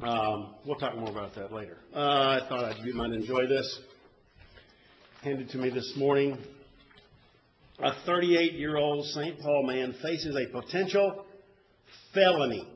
We'll talk more about that later. I thought you might enjoy this. Handed to me this morning. A 38-year-old St. Paul man faces a potential felony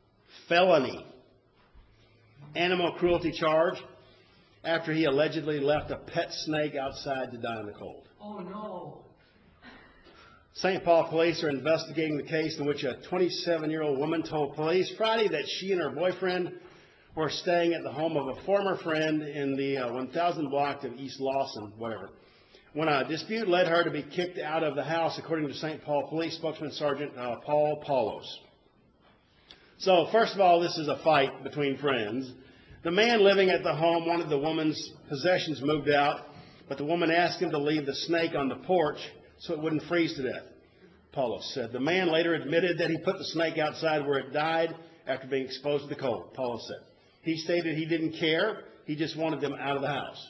animal cruelty charge after he allegedly left a pet snake outside to die in the cold. Oh, no. St. Paul police are investigating the case in which a 27-year-old woman told police Friday that she and her boyfriend were staying at the home of a former friend in the 1000 block of East Lawson, whatever, when a dispute led her to be kicked out of the house, according to St. Paul Police spokesman Sergeant Paul Paulos. So, first of all, this is a fight between friends. The man living at the home wanted the woman's possessions moved out, but the woman asked him to leave the snake on the porch so it wouldn't freeze to death, Paulos said. The man later admitted that he put the snake outside where it died after being exposed to the cold, Paulos said. He stated he didn't care. He just wanted them out of the house.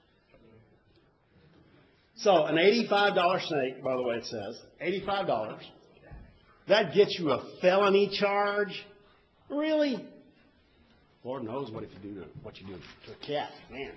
So, an $85 snake, by the way, it says, $85. That gets you a felony charge? Really? Lord knows what you do to a cat,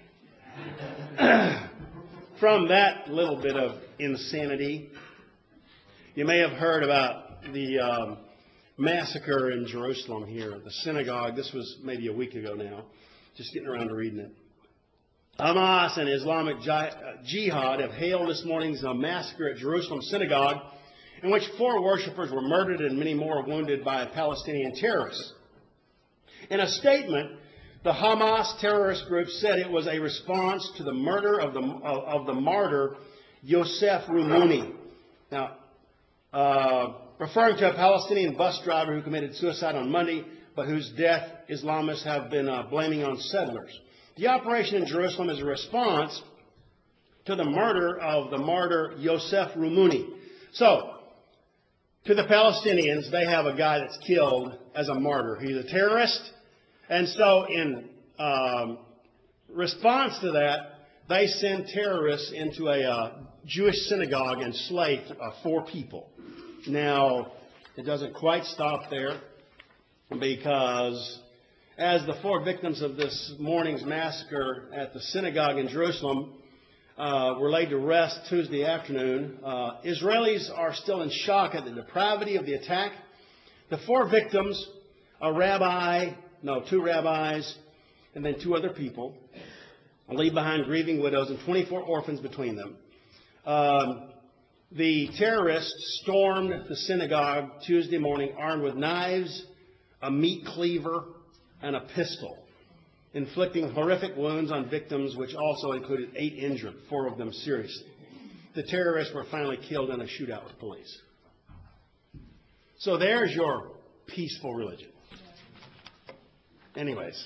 man. From that little bit of insanity, you may have heard about the massacre in Jerusalem here at the synagogue. This was maybe a week ago now. Just getting around to reading it. Hamas and Islamic Jihad have hailed this morning's massacre at Jerusalem synagogue, in which 4 worshippers were murdered and many more wounded by Palestinian terrorists. In a statement, the Hamas terrorist group said it was a response to the murder of the martyr Yosef Rumuni. Now, referring to a Palestinian bus driver who committed suicide on Monday, but whose death Islamists have been blaming on settlers. The operation in Jerusalem is a response to the murder of the martyr Yosef Rumuni. So, to the Palestinians, they have a guy that's killed as a martyr. He's a terrorist. And so, in response to that, they send terrorists into a Jewish synagogue and slay 4 people. Now, it doesn't quite stop there, because as the 4 victims of this morning's massacre at the synagogue in Jerusalem were laid to rest Tuesday afternoon, Israelis are still in shock at the depravity of the attack. The 4 victims, 2 rabbis, and then 2 other people, leave behind grieving widows and 24 orphans between them. The terrorists stormed the synagogue Tuesday morning armed with knives, a meat cleaver, and a pistol, inflicting horrific wounds on victims, which also included 8 injured, 4 of them seriously. The terrorists were finally killed in a shootout with police. So there's your peaceful religion. Anyways,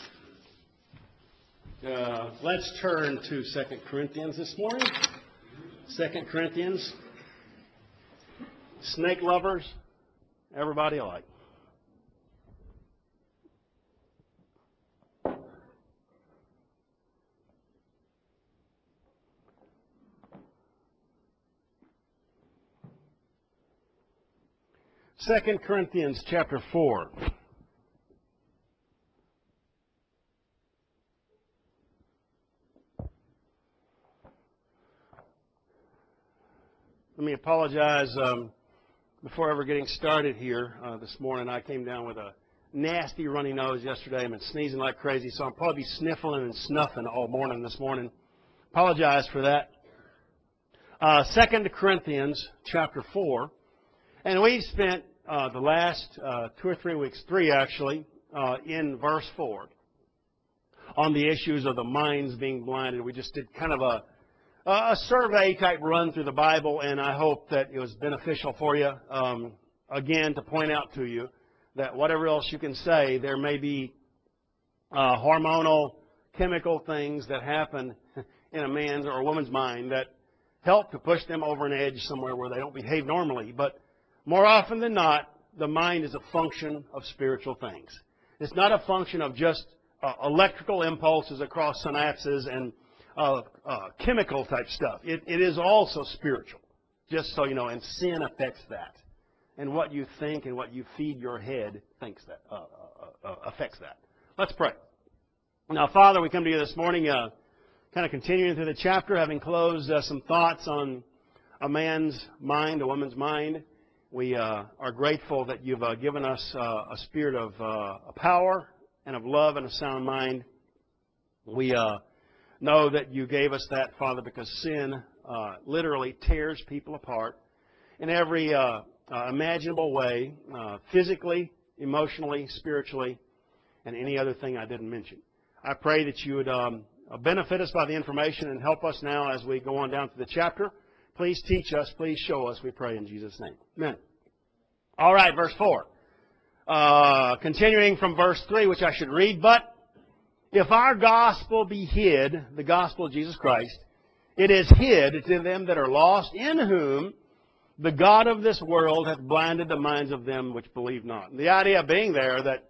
let's turn to 2 Corinthians this morning. 2 Corinthians. Snake lovers, everybody alike. Second Corinthians chapter 4. Let me apologize before ever getting started here this morning. I came down with a nasty runny nose yesterday. I've been sneezing like crazy, so I'll probably be sniffling and snuffing all morning this morning. Apologize for that. 2 Corinthians chapter 4. And we've spent the last 2 or 3 weeks, 3 actually, in verse 4 on the issues of the minds being blinded. We just did kind of a survey type run through the Bible, and I hope that it was beneficial for you. Again, to point out to you that whatever else you can say, there may be hormonal, chemical things that happen in a man's or a woman's mind that help to push them over an edge somewhere where they don't behave normally. But more often than not, the mind is a function of spiritual things. It's not a function of just electrical impulses across synapses and chemical type stuff. It is also spiritual, just so you know, and sin affects that. And what you think and what you feed your head affects that. Let's pray. Now, Father, we come to you this morning kind of continuing through the chapter, having closed some thoughts on a man's mind, a woman's mind. We are grateful that you've given us a spirit of power and of love and a sound mind. We know that you gave us that, Father, because sin literally tears people apart in every imaginable way, physically, emotionally, spiritually, and any other thing I didn't mention. I pray that you would benefit us by the information and help us now as we go on down through the chapter. Please teach us. Please show us, we pray in Jesus' name. Amen. All right, verse 4. Continuing from verse 3, which I should read. But if our gospel be hid, the gospel of Jesus Christ, it is hid to them that are lost, in whom the God of this world hath blinded the minds of them which believe not. And the idea being there that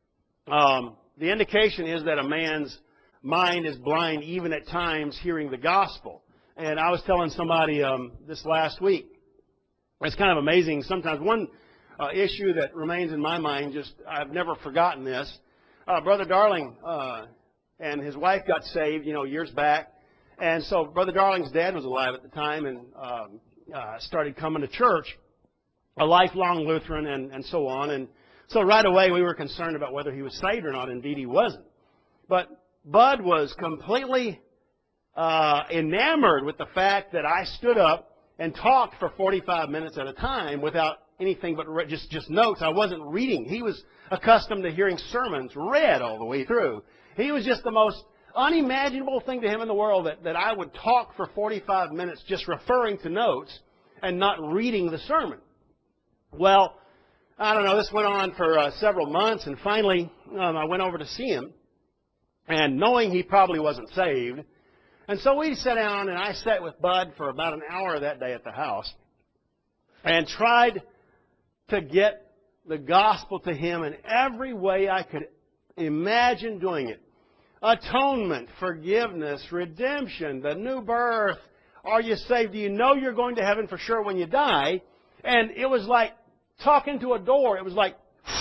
the indication is that a man's mind is blind even at times hearing the gospel. And I was telling somebody this last week, it's kind of amazing. Sometimes one issue that remains in my mind, I've never forgotten this. Brother Darling and his wife got saved, years back. And so Brother Darling's dad was alive at the time and started coming to church, a lifelong Lutheran and so on. And so right away we were concerned about whether he was saved or not. Indeed, he wasn't. But Bud was completely enamored with the fact that I stood up and talked for 45 minutes at a time without anything but just notes. I wasn't reading. He was accustomed to hearing sermons read all the way through. He was just the most unimaginable thing to him in the world that I would talk for 45 minutes just referring to notes and not reading the sermon. Well, I don't know, this went on for several months, and finally I went over to see him, and knowing he probably wasn't saved. And so we sat down, and I sat with Bud for about an hour that day at the house and tried to get the gospel to him in every way I could imagine doing it. Atonement, forgiveness, redemption, the new birth. Are you saved? Do you know you're going to heaven for sure when you die? And it was like talking to a door. It was like,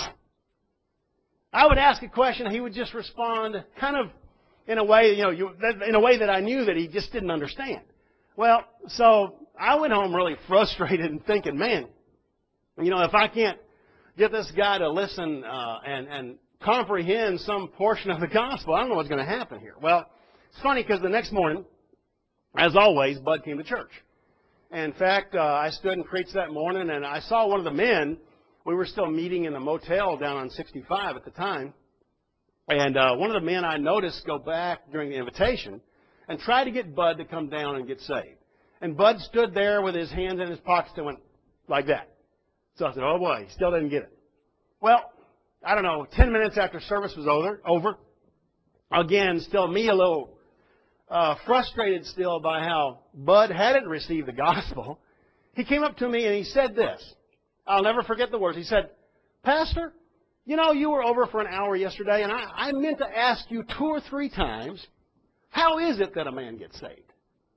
I would ask a question, he would just respond kind of in a way, in a way that I knew that he just didn't understand. Well, so I went home really frustrated and thinking, man, if I can't get this guy to listen and comprehend some portion of the gospel, I don't know what's going to happen here. Well, it's funny because the next morning, as always, Bud came to church. And in fact, I stood and preached that morning, and I saw one of the men. We were still meeting in the motel down on 65 at the time. And one of the men I noticed go back during the invitation and try to get Bud to come down and get saved. And Bud stood there with his hands in his pockets and went like that. So I said, oh boy, he still didn't get it. Well, I don't know, 10 minutes after service was over, again, still me a little frustrated still by how Bud hadn't received the gospel. He came up to me and he said this. I'll never forget the words. He said, Pastor, you were over for an hour yesterday, and I meant to ask you 2 or 3 times, how is it that a man gets saved?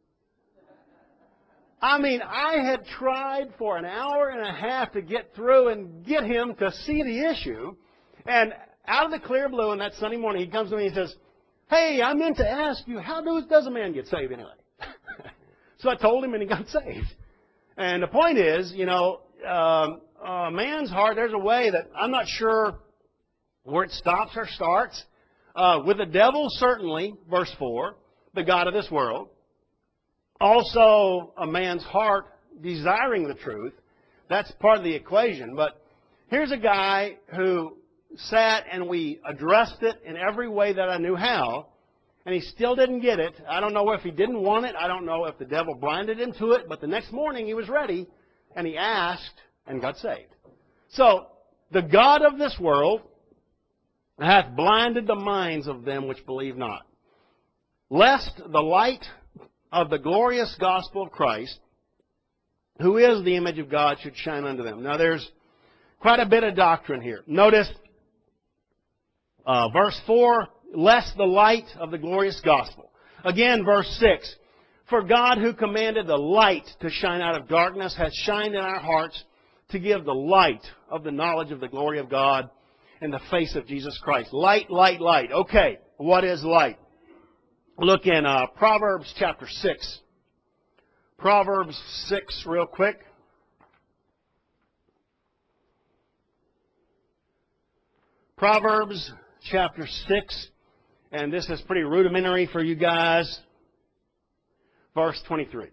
I mean, I had tried for an hour and a half to get through and get him to see the issue, and out of the clear blue on that Sunday morning, he comes to me and he says, hey, I meant to ask you, how does a man get saved anyway? So I told him, and he got saved. And the point is, a man's heart, there's a way that I'm not sure where it stops or starts. With the devil, certainly, verse 4, the God of this world. Also, a man's heart desiring the truth. That's part of the equation. But here's a guy who sat and we addressed it in every way that I knew how, and he still didn't get it. I don't know if he didn't want it. I don't know if the devil blinded him to it. But the next morning he was ready, and he asked and got saved. So, the God of this world hath blinded the minds of them which believe not, lest the light of the glorious gospel of Christ, who is the image of God, should shine unto them. Now, there's quite a bit of doctrine here. Notice verse 4, lest the light of the glorious gospel. Again, verse 6, for God who commanded the light to shine out of darkness hath shined in our hearts to give the light of the knowledge of the glory of God in the face of Jesus Christ. Light, light, light. Okay, what is light? Look in Proverbs chapter 6. Proverbs 6 real quick. Proverbs chapter 6, and this is pretty rudimentary for you guys. Verse 23.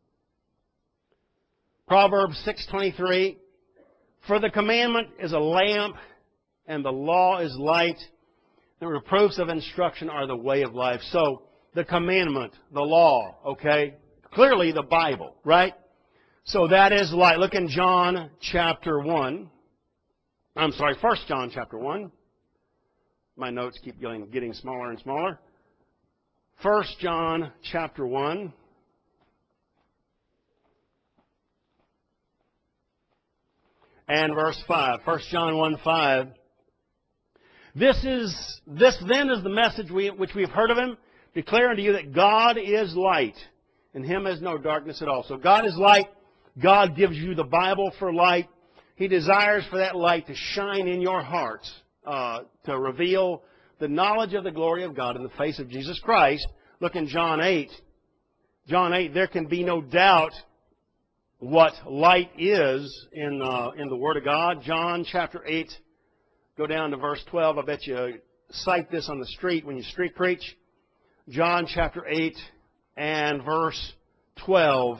Proverbs 6:23. For the commandment is a lamp, and the law is light. The reproofs of instruction are the way of life. So, the commandment, the law, okay? Clearly the Bible, right? So that is light. Look in John chapter 1. 1 John chapter 1. My notes keep getting smaller and smaller. 1 John chapter 1. And verse 5. 1 John 1:5. This then is the message which we have heard of him, declare unto you that God is light, in him is no darkness at all. So God is light. God gives you the Bible for light. He desires for that light to shine in your hearts, to reveal the knowledge of the glory of God in the face of Jesus Christ. Look in John 8. John 8, there can be no doubt what light is in the Word of God. John chapter 8, go down to verse 12. I bet you cite this on the street when you street preach. John chapter 8 and verse 12.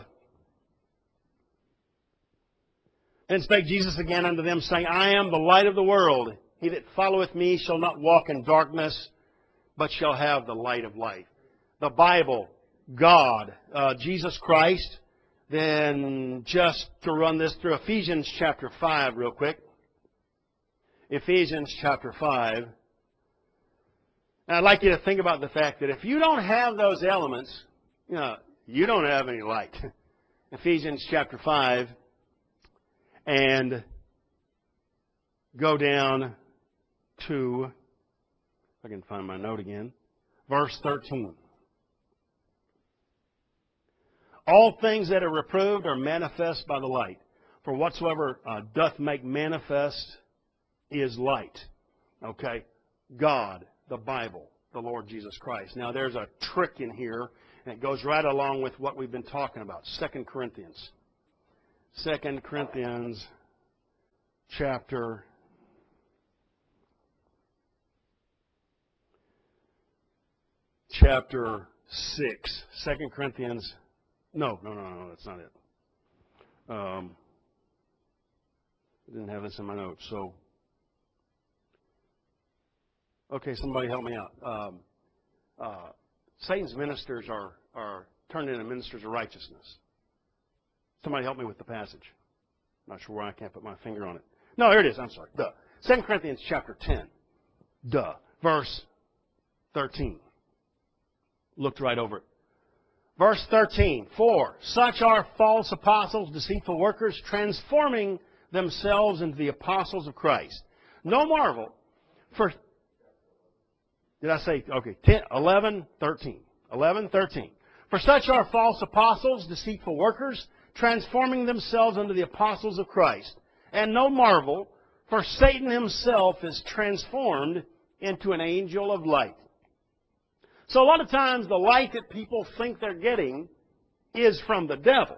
Then spake Jesus again unto them, saying, I am the light of the world. He that followeth me shall not walk in darkness, but shall have the light of life. The Bible, God, Jesus Christ. Then just to run this through Ephesians chapter 5 real quick. Ephesians chapter 5. And I'd like you to think about the fact that if you don't have those elements, you don't have any light. Ephesians chapter 5. And go down to, if I can find my note again, verse 13. All things that are reproved are manifest by the light. For whatsoever doth make manifest is light. Okay? God, the Bible, the Lord Jesus Christ. Now there's a trick in here, and it goes right along with what we've been talking about. 2 Corinthians. 2 Corinthians chapter 6. 2 Corinthians. No, that's not it. I didn't have this in my notes, so. Okay, somebody help me out. Satan's ministers are turned into ministers of righteousness. Somebody help me with the passage. I'm not sure why I can't put my finger on it. No, here it is. I'm sorry. 2 Corinthians chapter 10. Verse 13. Looked right over it. Verse 13. For such are false apostles, deceitful workers, transforming themselves into the apostles of Christ. No marvel. Did I say, okay, 11, 13. 11, 13. For such are false apostles, deceitful workers, transforming themselves into the apostles of Christ. And no marvel, for Satan himself is transformed into an angel of light. So a lot of times the light that people think they're getting is from the devil.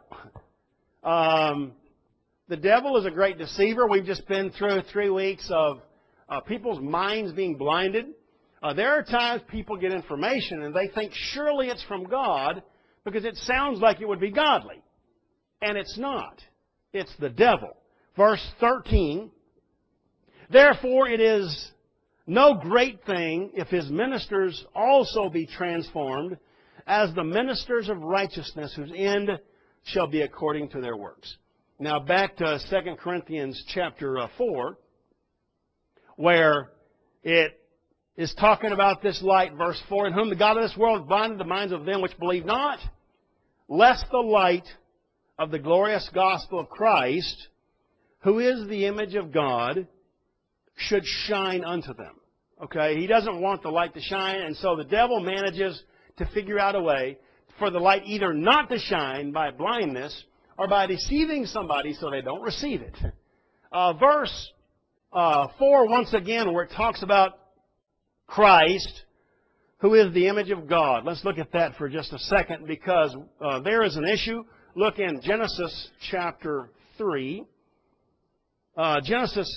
The devil is a great deceiver. We've just been through 3 weeks of people's minds being blinded. There are times people get information and they think surely it's from God because it sounds like it would be godly. And it's not. It's the devil. Verse 13. Therefore it is no great thing if his ministers also be transformed as the ministers of righteousness, whose end shall be according to their works. Now back to 2 Corinthians chapter 4, where it is talking about this light. Verse 4, in whom the God of this world blinded the minds of them which believe not, lest the light of the glorious gospel of Christ, who is the image of God, should shine unto them. Okay? He doesn't want the light to shine, and so the devil manages to figure out a way for the light either not to shine by blindness or by deceiving somebody so they don't receive it. Verse 4, once again, where it talks about Christ, who is the image of God. Let's look at that for just a second, because there is an issue. Look in Genesis chapter 3. Genesis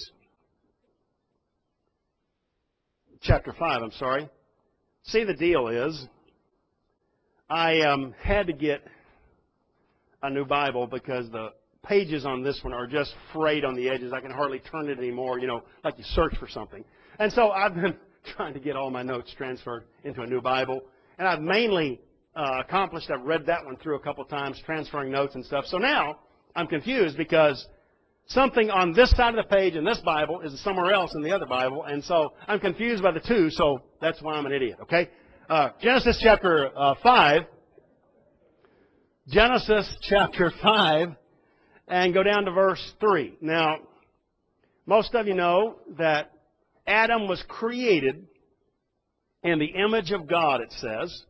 chapter 5, I'm sorry. See, the deal is, I had to get a new Bible because the pages on this one are just frayed on the edges. I can hardly turn it anymore, like you search for something. And so I've been trying to get all my notes transferred into a new Bible. And I've mainly accomplished, I've read that one through a couple times, transferring notes and stuff. So now I'm confused because something on this side of the page in this Bible is somewhere else in the other Bible. And so I'm confused by the two, so that's why I'm an idiot, okay? Genesis chapter 5. Genesis chapter 5, and go down to verse 3. Now, most of you know that Adam was created in the image of God, it says.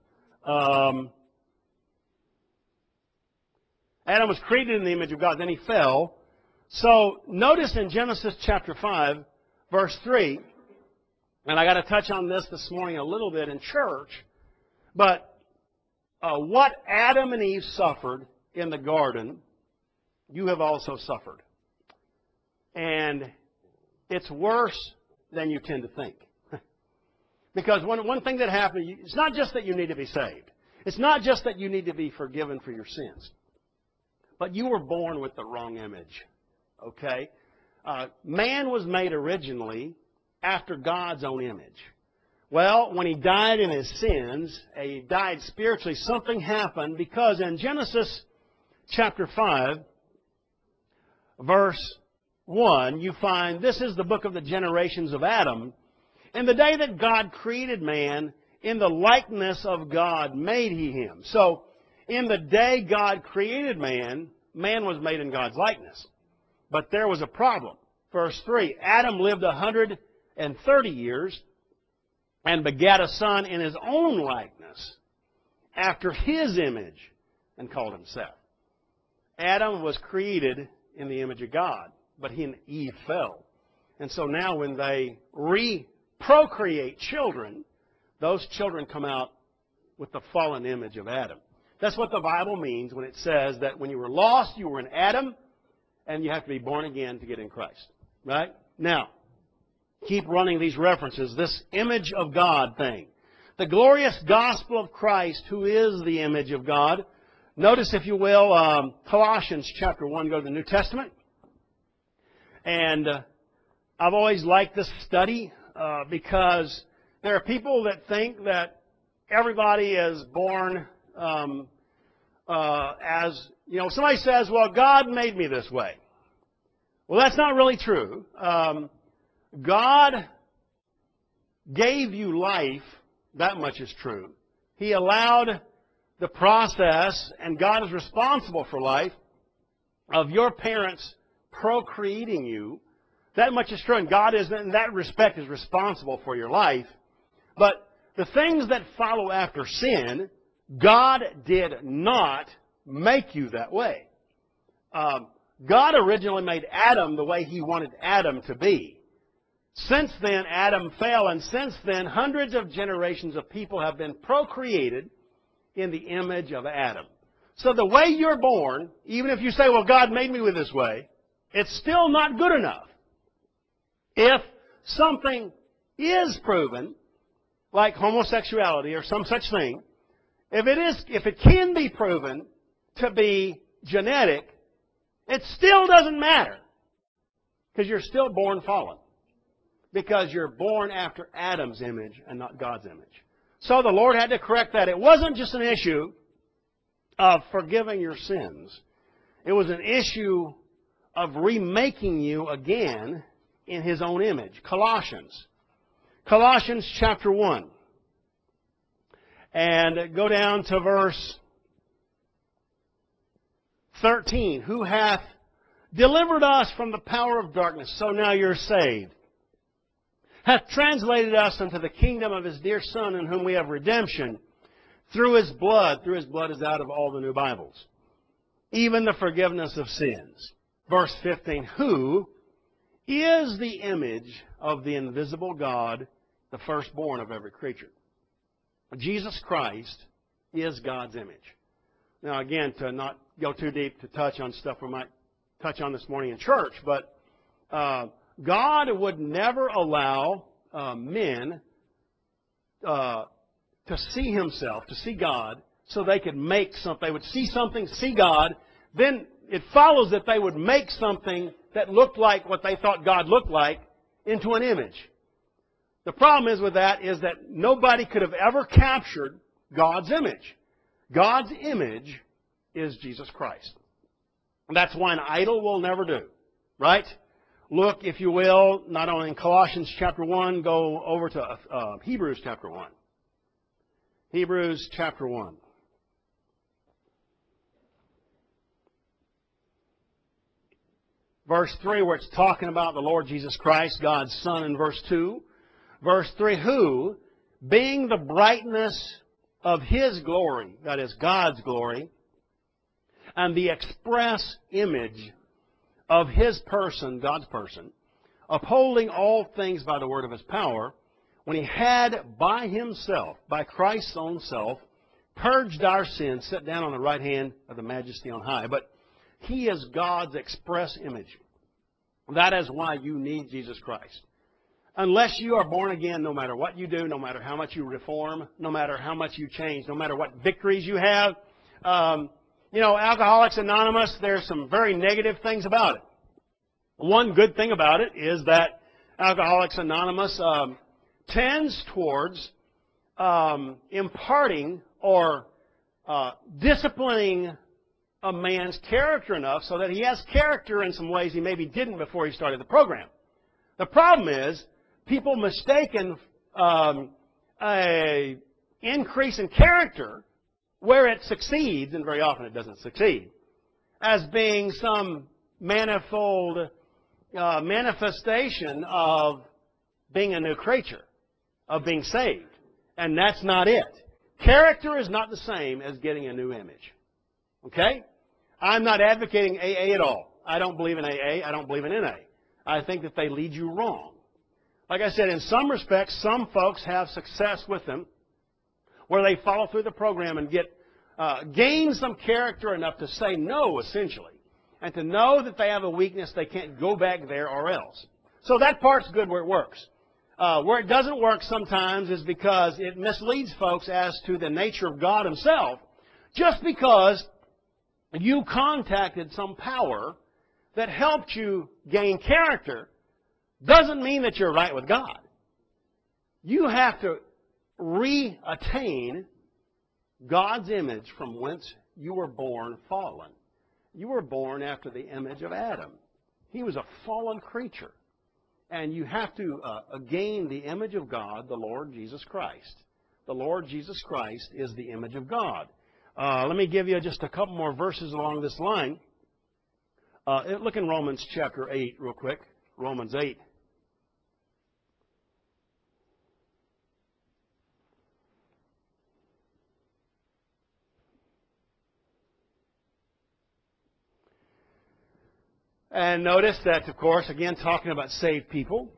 Adam was created in the image of God, then he fell. So, notice in Genesis chapter 5, verse 3, and I got to touch on this morning a little bit in church, but what Adam and Eve suffered in the garden, you have also suffered. And it's worse than you tend to think. Because one thing that happened, it's not just that you need to be saved. It's not just that you need to be forgiven for your sins. But you were born with the wrong image. Okay? Man was made originally after God's own image. Well, when he died in his sins, he died spiritually, something happened, because in Genesis chapter 5, verse 1, you find, this is the book of the generations of Adam. In the day that God created man, in the likeness of God made he him. So, in the day God created man, man was made in God's likeness. But there was a problem. Verse 3, Adam lived 130 years and begat a son in his own likeness, after his image, and called him Seth. Adam was created in the image of God, but he and Eve fell. And so now when they procreate children, those children come out with the fallen image of Adam. That's what the Bible means when it says that when you were lost, you were in Adam, and you have to be born again to get in Christ. Right? Now, keep running these references, this image of God thing. The glorious gospel of Christ, who is the image of God. Notice, if you will, Colossians chapter 1, go to the New Testament. And I've always liked this study because there are people that think that everybody is born as, somebody says, well, God made me this way. Well, that's not really true. God gave you life, that much is true. He allowed the process, and God is responsible for life, of your parents procreating you. That much is true, and God is, in that respect, is responsible for your life. But the things that follow after sin, God did not make you that way. God originally made Adam the way He wanted Adam to be. Since then, Adam fell, and since then, hundreds of generations of people have been procreated in the image of Adam. So the way you're born, even if you say, well, God made me with this way, it's still not good enough. If something is proven, like homosexuality or some such thing, if it can be proven to be genetic, it still doesn't matter, because you're still born fallen. Because you're born after Adam's image and not God's image. So the Lord had to correct that. It wasn't just an issue of forgiving your sins. It was an issue of remaking you again in His own image. Colossians chapter 1. And go down to verse 13. Who hath delivered us from the power of darkness, so now you're saved. Hath translated us unto the kingdom of His dear Son, in whom we have redemption, through His blood. Through His blood is out of all the new Bibles. Even the forgiveness of sins. Verse 15. Who is the image of the invisible God, the firstborn of every creature. Jesus Christ is God's image. Now, again, to not go too deep to touch on stuff we might touch on this morning in church, but God would never allow men to see Himself, to see God, so they could make something. They would see something, see God, then it follows that they would make something that looked like what they thought God looked like into an image. The problem is with that is that nobody could have ever captured God's image. God's image is Jesus Christ. And that's why an idol will never do. Right? Look, if you will, not only in Colossians chapter 1, go over to Hebrews chapter 1. Hebrews chapter 1. Verse 3, where it's talking about the Lord Jesus Christ, God's Son, in verse 2. Verse 3, who, being the brightness of His glory, that is God's glory, and the express image of His person, God's person, upholding all things by the word of His power, when He had by Himself, by Christ's own self, purged our sins, sat down on the right hand of the Majesty on high. But He is God's express image. That is why you need Jesus Christ. Unless you are born again, no matter what you do, no matter how much you reform, no matter how much you change, no matter what victories you have, Alcoholics Anonymous, there's some very negative things about it. One good thing about it is that Alcoholics Anonymous tends towards imparting or disciplining a man's character enough so that he has character in some ways he maybe didn't before he started the program. The problem is people mistaken a increase in character where it succeeds, and very often it doesn't succeed, as being some manifold manifestation of being a new creature, of being saved. And that's not it. Character is not the same as getting a new image. Okay? I'm not advocating AA at all. I don't believe in AA. I don't believe in NA. I think that they lead you wrong. Like I said, in some respects, some folks have success with them where they follow through the program and gain some character enough to say no, essentially, and to know that they have a weakness, they can't go back there or else. So that part's good where it works. Where it doesn't work sometimes is because it misleads folks as to the nature of God Himself. Just because you contacted some power that helped you gain character doesn't mean that you're right with God. You have to reattain God's image from whence you were born fallen. You were born after the image of Adam. He was a fallen creature. And you have to gain the image of God, the Lord Jesus Christ. The Lord Jesus Christ is the image of God. Let me give you just a couple more verses along this line. Look in Romans chapter 8 real quick. Romans 8. And notice that, of course, again, talking about saved people.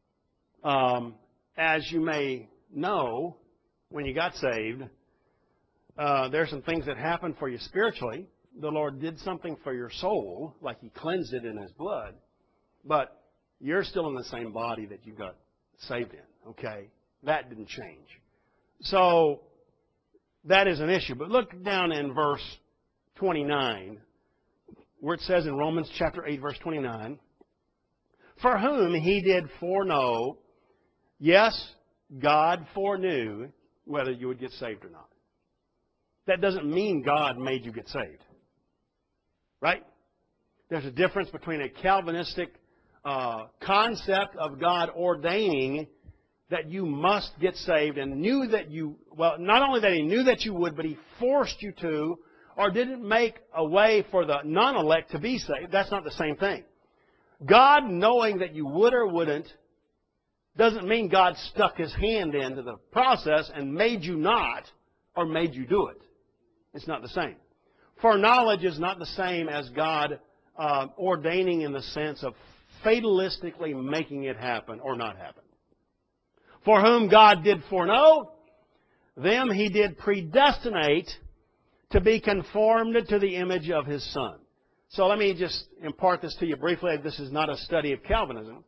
As you may know, when you got saved, there's some things that happened for you spiritually. The Lord did something for your soul, like He cleansed it in His blood. But you're still in the same body that you got saved in, okay? That didn't change. So that is an issue. But look down in verse 29, where it says in Romans chapter 8, verse 29, for whom He did foreknow, yes, God foreknew whether you would get saved or not. That doesn't mean God made you get saved. Right? There's a difference between a Calvinistic concept of God ordaining that you must get saved and knew that you, well, not only that He knew that you would, but He forced you to, or didn't make a way for the non-elect to be saved. That's not the same thing. God knowing that you would or wouldn't doesn't mean God stuck His hand into the process and made you not or made you do it. It's not the same. Foreknowledge is not the same as God ordaining in the sense of fatalistically making it happen or not happen. For whom God did foreknow, them He did predestinate to be conformed to the image of His Son. So let me just impart this to you briefly. This is not a study of Calvinism.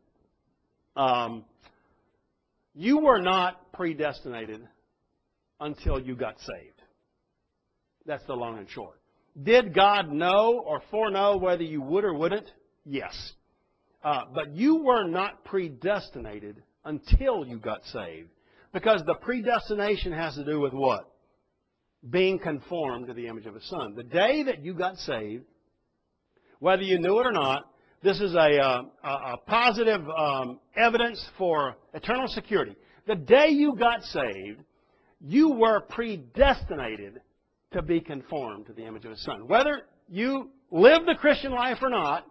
You were not predestinated until you got saved. That's the long and short. Did God know or foreknow whether you would or wouldn't? Yes. But you were not predestinated until you got saved. Because the predestination has to do with what? Being conformed to the image of His Son. The day that you got saved, whether you knew it or not, this is a positive evidence for eternal security. The day you got saved, you were predestinated to be conformed to the image of His Son. Whether you live the Christian life or not,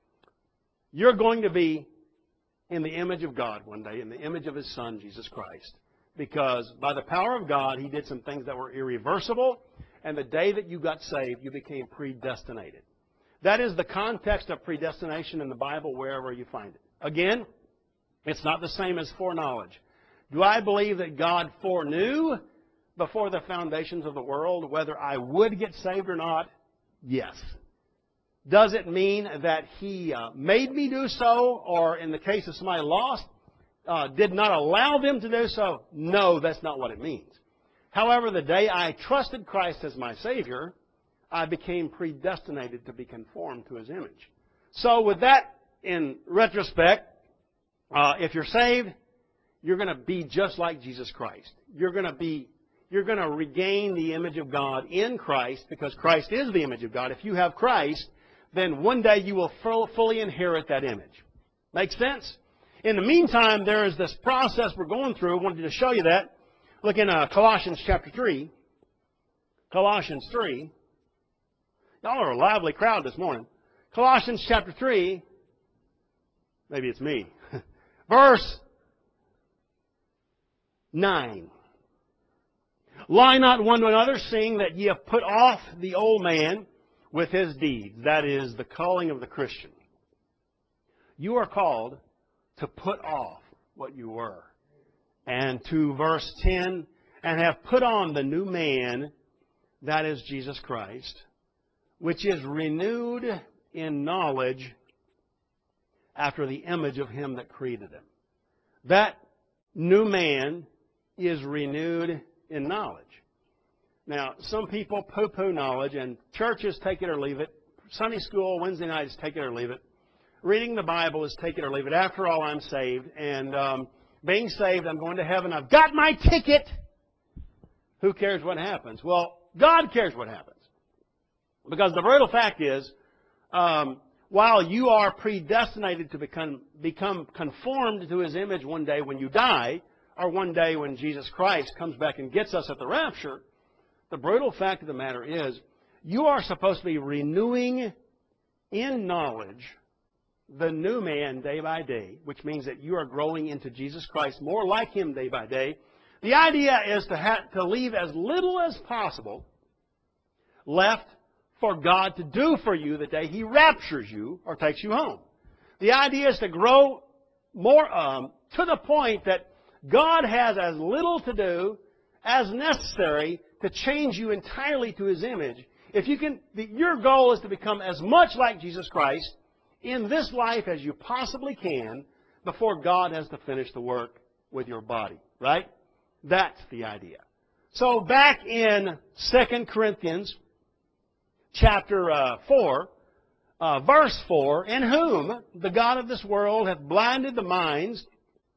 you're going to be in the image of God one day, in the image of His Son, Jesus Christ. Because by the power of God, He did some things that were irreversible, and the day that you got saved, you became predestinated. That is the context of predestination in the Bible, wherever you find it. Again, it's not the same as foreknowledge. Do I believe that God foreknew before the foundations of the world whether I would get saved or not? Yes. Does it mean that He made me do so, or in the case of somebody lost, did not allow them to do so? No, that's not what it means. However, the day I trusted Christ as my Savior, I became predestinated to be conformed to His image. So with that in retrospect, if you're saved, you're going to be just like Jesus Christ. You're going to regain the image of God in Christ, because Christ is the image of God. If you have Christ, then one day you will fully inherit that image. Make sense? In the meantime, there is this process we're going through. I wanted to show you that. Look in Colossians chapter 3. Colossians 3. Y'all are a lively crowd this morning. Colossians chapter 3. Maybe it's me. Verse 9. Lie not one to another, seeing that ye have put off the old man with his deeds. That is the calling of the Christian. You are called to put off what you were. And to verse 10, and have put on the new man, that is Jesus Christ, which is renewed in knowledge after the image of Him that created him. That new man is renewed in knowledge. Now, some people poo-poo knowledge, and churches take it or leave it. Sunday school, Wednesday nights, take it or leave it. Reading the Bible is take it or leave it. After all, I'm saved, and being saved, I'm going to heaven. I've got my ticket. Who cares what happens? Well, God cares what happens. Because the brutal fact is, while you are predestinated to become conformed to His image one day when you die, or one day when Jesus Christ comes back and gets us at the rapture, the brutal fact of the matter is, you are supposed to be renewing in knowledge the new man day by day, which means that you are growing into Jesus Christ, more like Him day by day. The idea is to leave as little as possible left for God to do for you the day He raptures you or takes you home. The idea is to grow more to the point that God has as little to do as necessary to change you entirely to His image. If you can, your goal is to become as much like Jesus Christ in this life as you possibly can before God has to finish the work with your body. Right? That's the idea. So back in 2 Corinthians chapter 4, verse 4, in whom the God of this world hath blinded the minds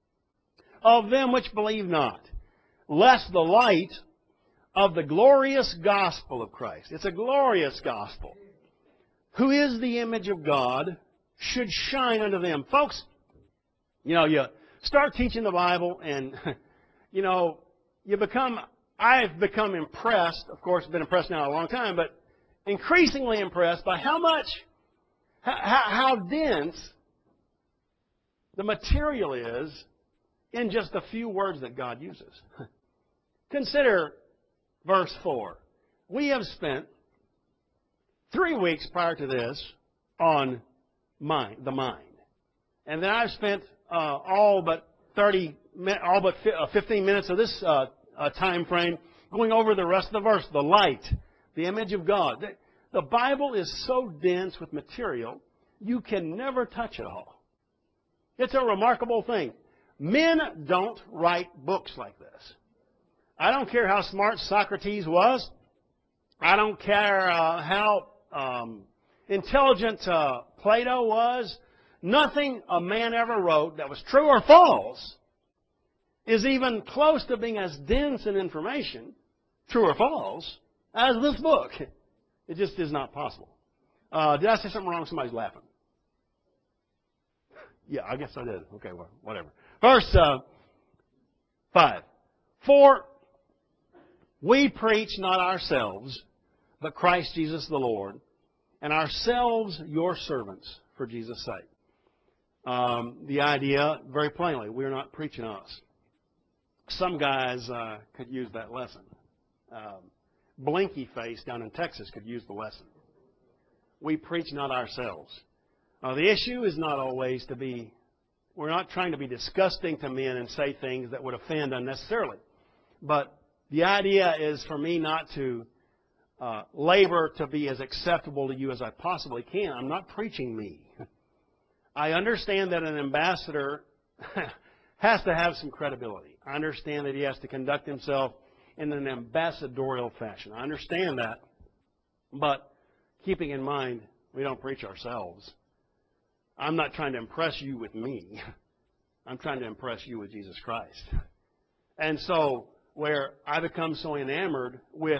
of them which believe not, lest the light of the glorious gospel of Christ, it's a glorious gospel, who is the image of God, should shine unto them. Folks, you start teaching the Bible and, I've become impressed, of course, I've been impressed now a long time, but increasingly impressed by how dense the material is in just a few words that God uses. Consider verse 4. We have spent 3 weeks prior to this on the mind. And then I've spent all but 15 minutes of this time frame Going over the rest of the verse, the light, the image of God. The Bible is so dense with material, you can never touch it all. It's a remarkable thing. Men don't write books like this. I don't care how smart Socrates was. I don't care how intelligent Plato was. Nothing a man ever wrote that was true or false is even close to being as dense in information, true or false, as this book. It just is not possible. Did I say something wrong? Somebody's laughing. Yeah, I guess I did. Okay, well, whatever. Verse 5. For we preach not ourselves, but Christ Jesus the Lord, and ourselves your servants for Jesus' sake. The idea, very plainly, we're not preaching us. Some guys could use that lesson. Blinky Face down in Texas could use the lesson. We preach not ourselves. The issue is not always to be, we're not trying to be disgusting to men and say things that would offend unnecessarily. But the idea is for me not to labor to be as acceptable to you as I possibly can. I'm not preaching me. I understand that an ambassador has to have some credibility. I understand that he has to conduct himself in an ambassadorial fashion. I understand that. But keeping in mind, we don't preach ourselves. I'm not trying to impress you with me. I'm trying to impress you with Jesus Christ. And so, where I become so enamored with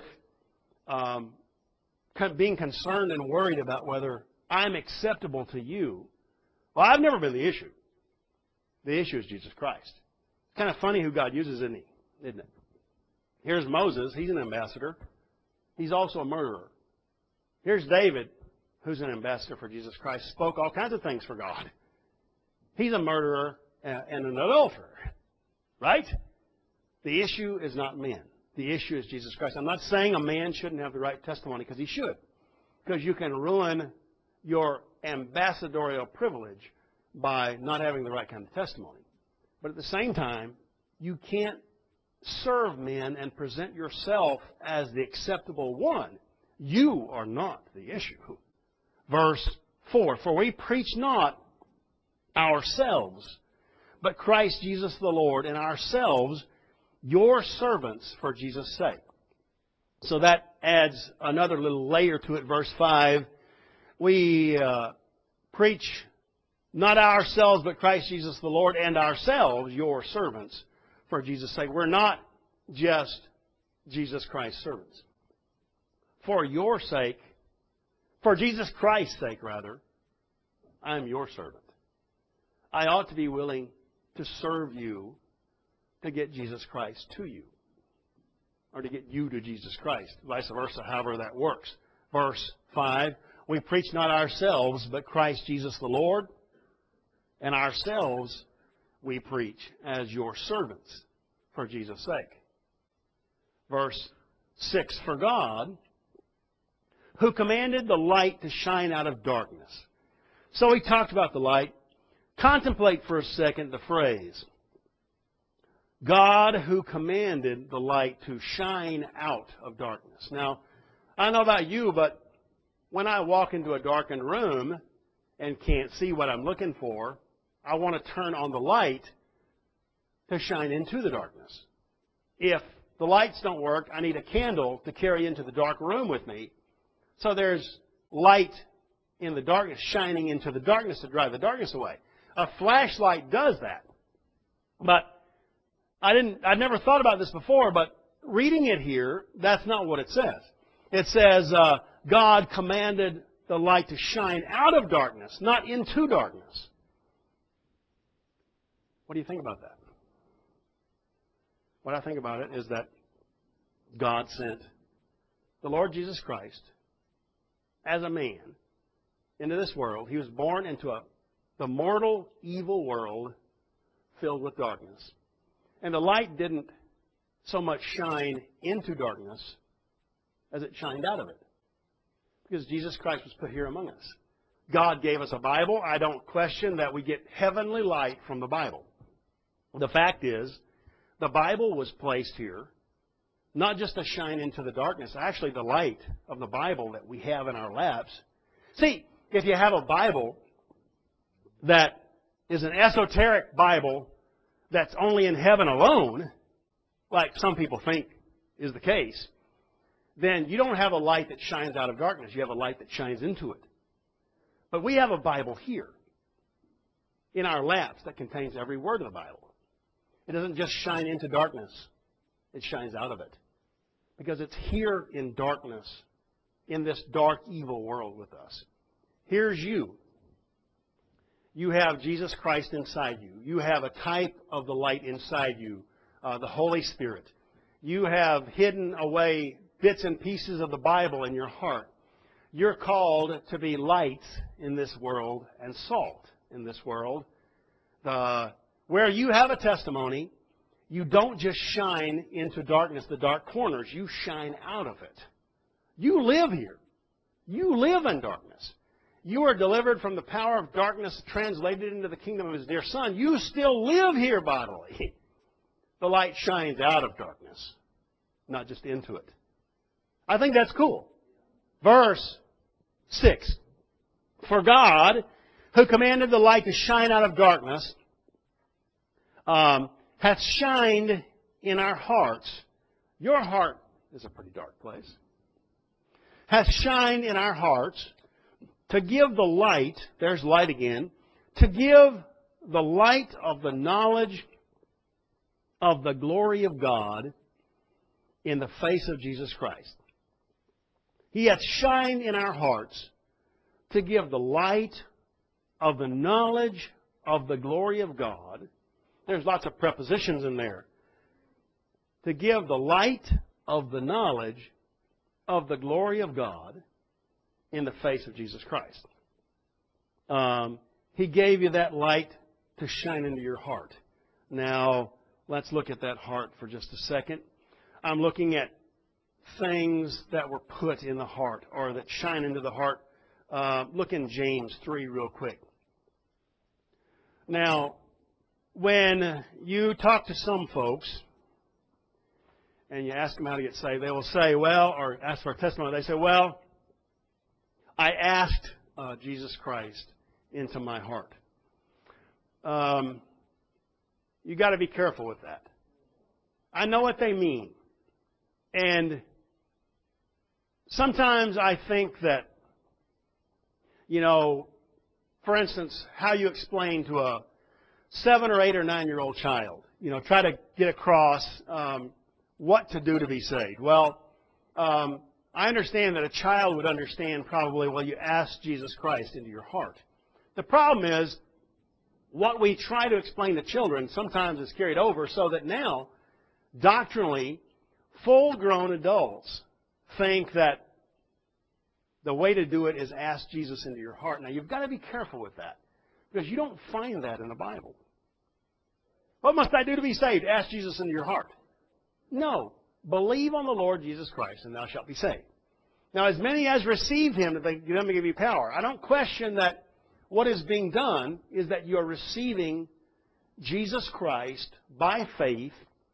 being concerned and worried about whether I'm acceptable to you, well, I've never been the issue. The issue is Jesus Christ. It's kind of funny who God uses, isn't it? Here's Moses. He's an ambassador. He's also a murderer. Here's David, who's an ambassador for Jesus Christ, spoke all kinds of things for God. He's a murderer and an adulterer. Right? The issue is not men. The issue is Jesus Christ. I'm not saying a man shouldn't have the right testimony, because he should. Because you can ruin your ambassadorial privilege by not having the right kind of testimony. But at the same time, you can't serve men and present yourself as the acceptable one. You are not the issue. Verse 4, for we preach not ourselves, but Christ Jesus the Lord, and ourselves your servants for Jesus' sake. So that adds another little layer to it. Verse 5, we preach not ourselves, but Christ Jesus the Lord, and ourselves your servants for Jesus' sake. We're not just Jesus Christ's servants. For your sake, for Jesus Christ's sake, rather, I'm your servant. I ought to be willing to serve you to get Jesus Christ to you, or to get you to Jesus Christ, vice versa, however that works. Verse 5, we preach not ourselves, but Christ Jesus the Lord, and ourselves we preach as your servants for Jesus' sake. Verse 6, for God, who commanded the light to shine out of darkness. So we talked about the light. Contemplate for a second the phrase, God who commanded the light to shine out of darkness. Now, I don't know about you, but when I walk into a darkened room and can't see what I'm looking for, I want to turn on the light to shine into the darkness. If the lights don't work, I need a candle to carry into the dark room with me. So there's light in the darkness shining into the darkness to drive the darkness away. A flashlight does that. But I'd never thought about this before, but reading it here, that's not what it says. It says, God commanded the light to shine out of darkness, not into darkness. What do you think about that? What I think about it is that God sent the Lord Jesus Christ as a man into this world. He was born into the mortal, evil world filled with darkness. And the light didn't so much shine into darkness as it shined out of it. Because Jesus Christ was put here among us. God gave us a Bible. I don't question that we get heavenly light from the Bible. The fact is, the Bible was placed here Not just to shine into the darkness, actually the light of the Bible that we have in our laps. See, if you have a Bible that is an esoteric Bible that's only in heaven alone, like some people think is the case, then you don't have a light that shines out of darkness. You have a light that shines into it. But we have a Bible here in our laps that contains every word of the Bible. It doesn't just shine into darkness. It shines out of it. Because it's here in darkness, in this dark, evil world with us. Here's you. You have Jesus Christ inside you. You have a type of the light inside you, the Holy Spirit. You have hidden away bits and pieces of the Bible in your heart. You're called to be light in this world and salt in this world. Where you have a testimony, you don't just shine into darkness, the dark corners. You shine out of it. You live here. You live in darkness. You are delivered from the power of darkness, translated into the kingdom of His dear Son. You still live here bodily. The light shines out of darkness, not just into it. I think that's cool. Verse 6. For God, who commanded the light to shine out of darkness, hath shined in our hearts. Your heart is a pretty dark place. Hath shined in our hearts to give the light, there's light again, to give the light of the knowledge of the glory of God in the face of Jesus Christ. He hath shined in our hearts to give the light of the knowledge of the glory of God. There's lots of prepositions in there. To give the light of the knowledge of the glory of God in the face of Jesus Christ. He gave you that light to shine into your heart. Now, let's look at that heart for just a second. I'm looking at things that were put in the heart or that shine into the heart. Look in James 3 real quick. Now, when you talk to some folks and you ask them how to get saved, they will say, well, or ask for a testimony, they say, well, I asked Jesus Christ into my heart. You got to be careful with that. I know what they mean. And sometimes I think that, for instance, how you explain to a 7 or 8 or 9-year-old child, try to get across what to do to be saved. Well, I understand that a child would understand probably, well, you ask Jesus Christ into your heart. The problem is, what we try to explain to children sometimes is carried over so that now, doctrinally, full-grown adults think that the way to do it is ask Jesus into your heart. Now, you've got to be careful with that because you don't find that in the Bible. What must I do to be saved? Ask Jesus into your heart. No. Believe on the Lord Jesus Christ, and thou shalt be saved. Now, as many as receive Him, that they them to give you power. I don't question that what is being done is that you are receiving Jesus Christ by faith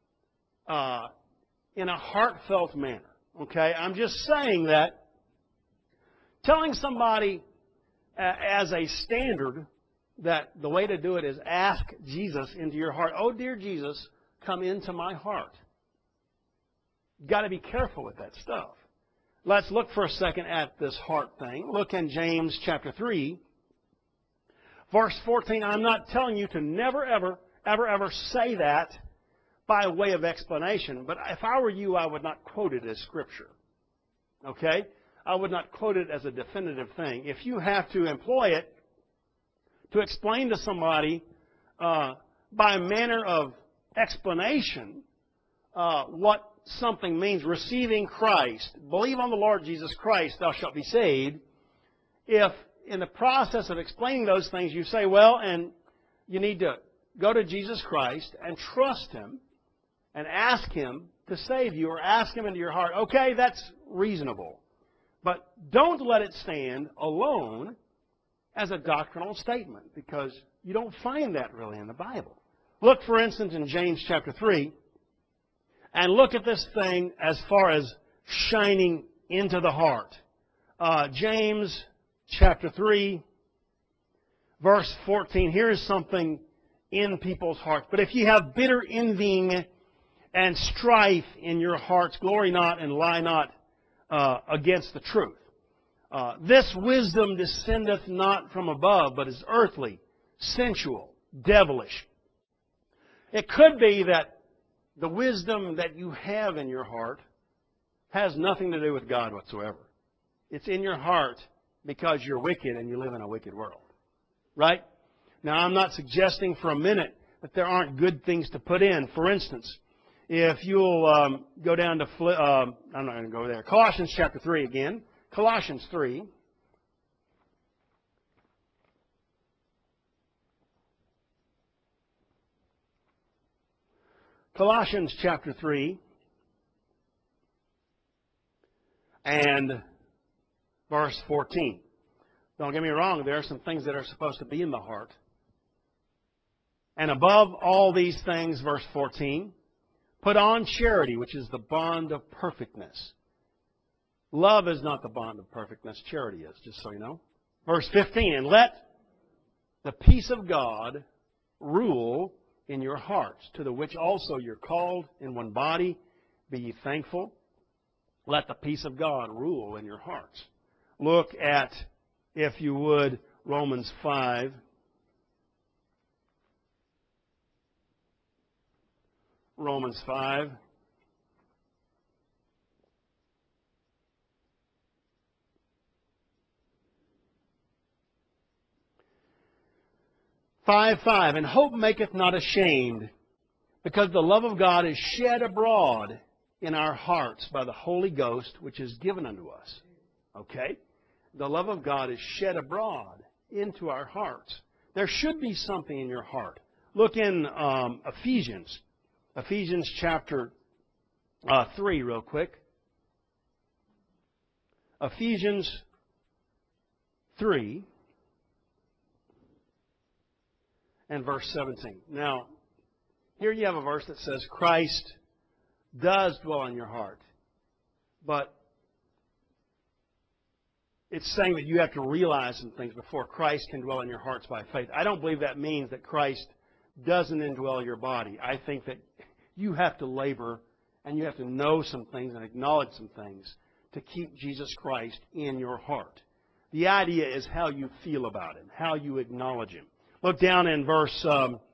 in a heartfelt manner. Okay? I'm just saying that telling somebody as a standard that the way to do it is ask Jesus into your heart. Oh, dear Jesus, come into my heart. You've got to be careful with that stuff. Let's look for a second at this heart thing. Look in James chapter 3, verse 14. I'm not telling you to never, ever, ever, ever say that by way of explanation. But if I were you, I would not quote it as Scripture. Okay? I would not quote it as a definitive thing. If you have to employ it to explain to somebody by manner of explanation what something means, receiving Christ, believe on the Lord Jesus Christ, thou shalt be saved. If in the process of explaining those things you say, well, and you need to go to Jesus Christ and trust Him and ask Him to save you or ask Him into your heart, okay, that's reasonable. But don't let it stand alone as a doctrinal statement because you don't find that really in the Bible. Look, for instance, in James chapter 3. and look at this thing as far as shining into the heart. James chapter 3, verse 14. Here is something in people's hearts. But if ye have bitter envying and strife in your hearts, glory not and lie not against the truth. This wisdom descendeth not from above, but is earthly, sensual, devilish. It could be that the wisdom that you have in your heart has nothing to do with God whatsoever. It's in your heart because you're wicked and you live in a wicked world. Right? Now, I'm not suggesting for a minute that there aren't good things to put in. For instance, if you'll go down to, I'm not going to go there. Colossians chapter 3 again. Colossians 3. Colossians chapter 3 and verse 14. Don't get me wrong, there are some things that are supposed to be in the heart. And above all these things, verse 14, put on charity, which is the bond of perfectness. Love is not the bond of perfectness, charity is, just so you know. Verse 15, and let the peace of God rule in your hearts, to the which also you're called in one body. Be ye thankful. Let the peace of God rule in your hearts. Look at, if you would, Romans 5. Romans 5. And hope maketh not ashamed, because the love of God is shed abroad in our hearts by the Holy Ghost, which is given unto us. Okay? The love of God is shed abroad into our hearts. There should be something in your heart. Look in Ephesians. Ephesians chapter 3 real quick. Ephesians 3 and verse 17. Now, here you have a verse that says Christ does dwell in your heart. But it's saying that you have to realize some things before Christ can dwell in your hearts by faith. I don't believe that means that Christ doesn't indwell your body. I think that you have to labor and you have to know some things and acknowledge some things to keep Jesus Christ in your heart. The idea is how you feel about Him, how you acknowledge Him. Look down in verse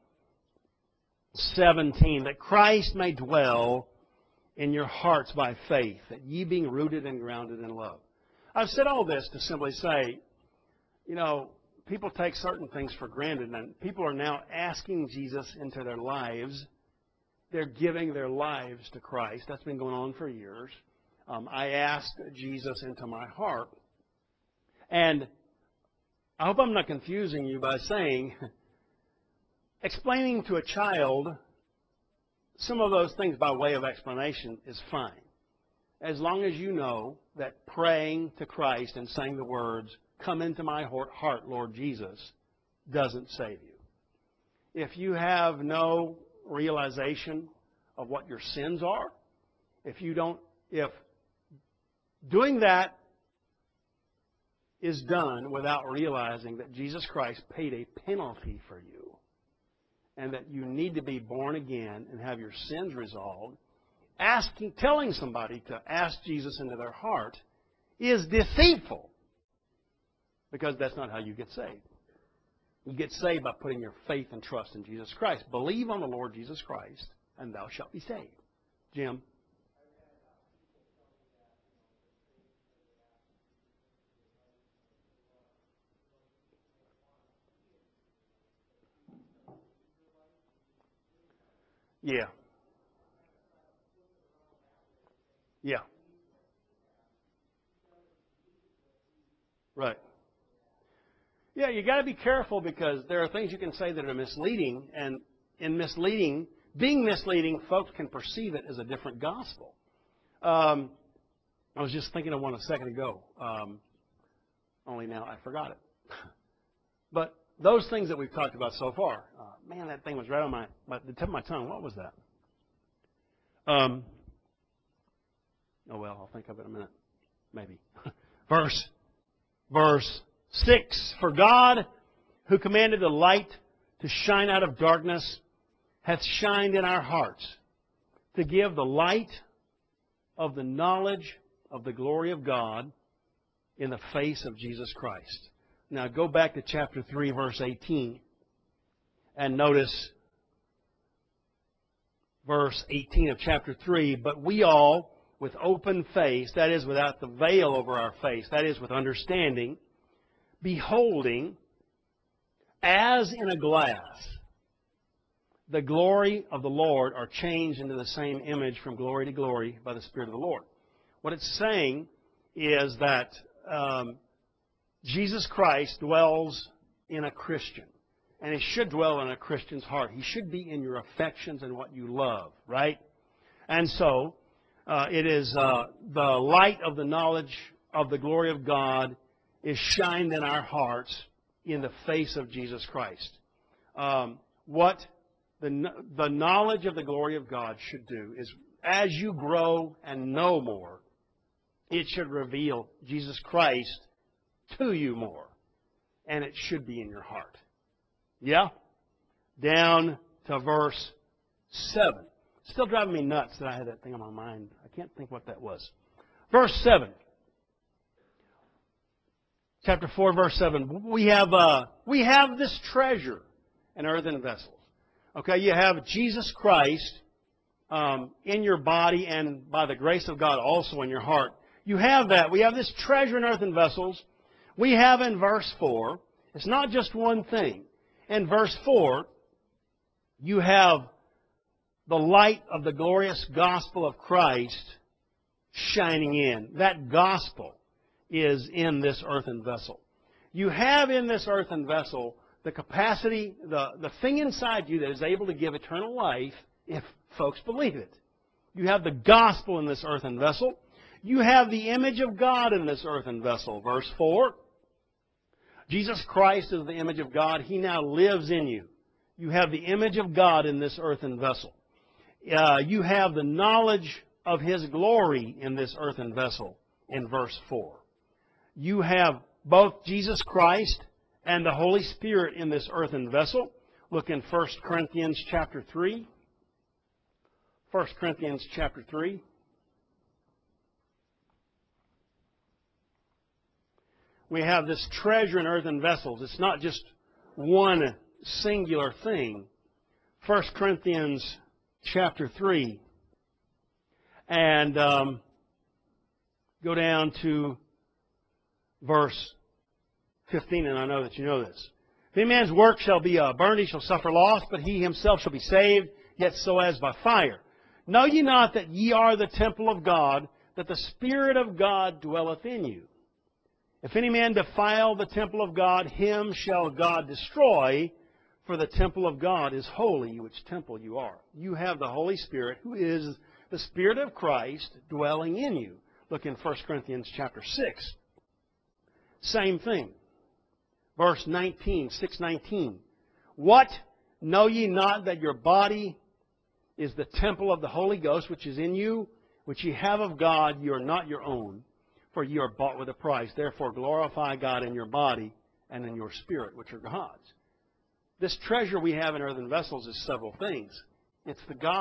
17, that Christ may dwell in your hearts by faith, that ye being rooted and grounded in love. I've said all this to simply say, you know, people take certain things for granted, and people are now asking Jesus into their lives. They're giving their lives to Christ. That's been going on for years. I asked Jesus into my heart. And I hope I'm not confusing you by saying, explaining to a child some of those things by way of explanation is fine. As long as you know that praying to Christ and saying the words, come into my heart, Lord Jesus, doesn't save you. If you have no realization of what your sins are, if doing that is done without realizing that Jesus Christ paid a penalty for you and that you need to be born again and have your sins resolved, telling somebody to ask Jesus into their heart is deceitful, because that's not how you get saved. You get saved by putting your faith and trust in Jesus Christ. Believe on the Lord Jesus Christ, and thou shalt be saved. Jim? Yeah. Yeah. Right. Yeah, you got to be careful, because there are things you can say that are misleading, and being misleading, folks can perceive it as a different gospel. I was just thinking of one a second ago. Only now I forgot it. But those things that we've talked about so far, man, that thing was right on the tip of my tongue. What was that? I'll think of it in a minute. Maybe. Verse 6. For God, who commanded the light to shine out of darkness, hath shined in our hearts, to give the light of the knowledge of the glory of God in the face of Jesus Christ. Now go back to chapter 3, verse 18, and notice verse 18 of chapter 3. But we all, with open face, that is, without the veil over our face, that is, with understanding, beholding, as in a glass, the glory of the Lord, are changed into the same image from glory to glory by the Spirit of the Lord. What it's saying is that Jesus Christ dwells in a Christian. And He should dwell in a Christian's heart. He should be in your affections and what you love, right? And so, it is the light of the knowledge of the glory of God is shined in our hearts in the face of Jesus Christ. What the knowledge of the glory of God should do is, as you grow and know more, it should reveal Jesus Christ to you more. And it should be in your heart. Yeah? Down to verse 7. Still driving me nuts that I had that thing on my mind. I can't think what that was. Verse 7. Chapter 4, verse 7. We have this treasure in earthen vessels. Okay, you have Jesus Christ in your body and by the grace of God also in your heart. You have that. We have this treasure in earthen vessels. We have in verse 4, it's not just one thing. In verse 4, you have the light of the glorious gospel of Christ shining in. That gospel is in this earthen vessel. You have in this earthen vessel the capacity, the thing inside you that is able to give eternal life if folks believe it. You have the gospel in this earthen vessel. You have the image of God in this earthen vessel. Verse 4. Jesus Christ is the image of God. He now lives in you. You have the image of God in this earthen vessel. You have the knowledge of His glory in this earthen vessel in verse 4. You have both Jesus Christ and the Holy Spirit in this earthen vessel. Look in 1 Corinthians chapter 3. 1 Corinthians chapter 3. We have this treasure in earthen vessels. It's not just one singular thing. 1 Corinthians chapter 3. And go down to verse 15, and I know that you know this. If any man's work shall be burned, he shall suffer loss, but he himself shall be saved, yet so as by fire. Know ye not that ye are the temple of God, that the Spirit of God dwelleth in you? If any man defile the temple of God, him shall God destroy, for the temple of God is holy, which temple you are. You have the Holy Spirit, who is the Spirit of Christ, dwelling in you. Look in 1 Corinthians chapter 6. Same thing. Verse 19, 6:19. What? Know ye not that your body is the temple of the Holy Ghost, which is in you, which ye have of God? You are not your own, for ye are bought with a price. Therefore glorify God in your body and in your spirit, which are God's. This treasure we have in earthen vessels is several things. It's the gospel.